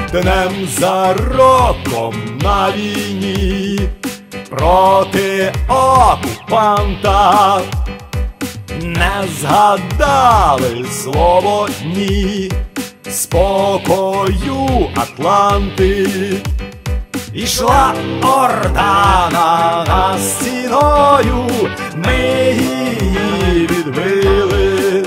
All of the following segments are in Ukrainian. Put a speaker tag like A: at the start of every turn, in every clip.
A: днем за роком на війні проти окупанта. Не згадали слово «ні» спокою Атланти. Ішла орда на нас стіною, ми її відбили.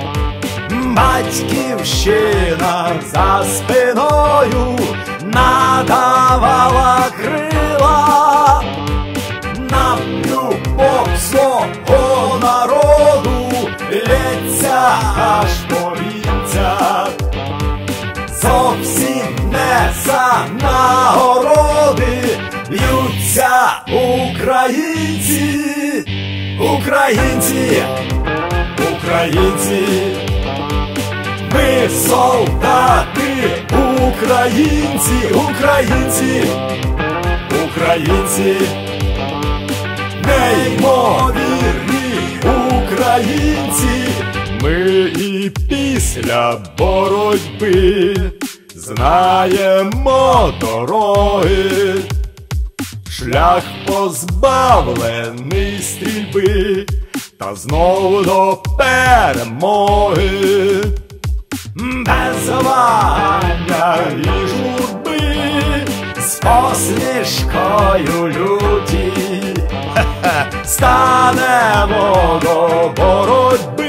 A: Батьківщина за спиною надавала крила. Нам любов свого народу лється аж повінця. Зовсім не за нагороди б'ються українці, українці, українці. Ми солдати, українці, українці, українці. Неймовірні українці. Ми і після боротьби знаємо дороги. Шлях позбавлений стрільби, та знов до перемоги. Без вагання і журби, з посмішкою люті станемо до боротьби,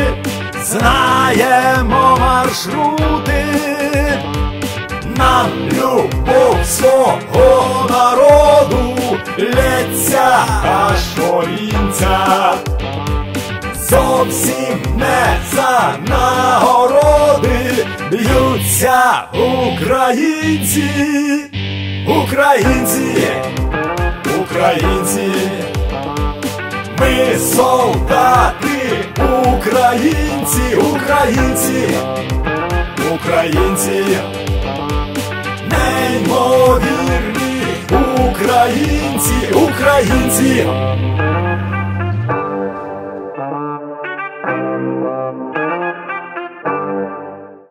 A: знаємо маршрути. Нам любов свого народу лється аж повінця. Зовсім не за нагороди б'ються українці, українці, українці. Ми солдати, українці, українці, українці. Неймовірні українці, українці.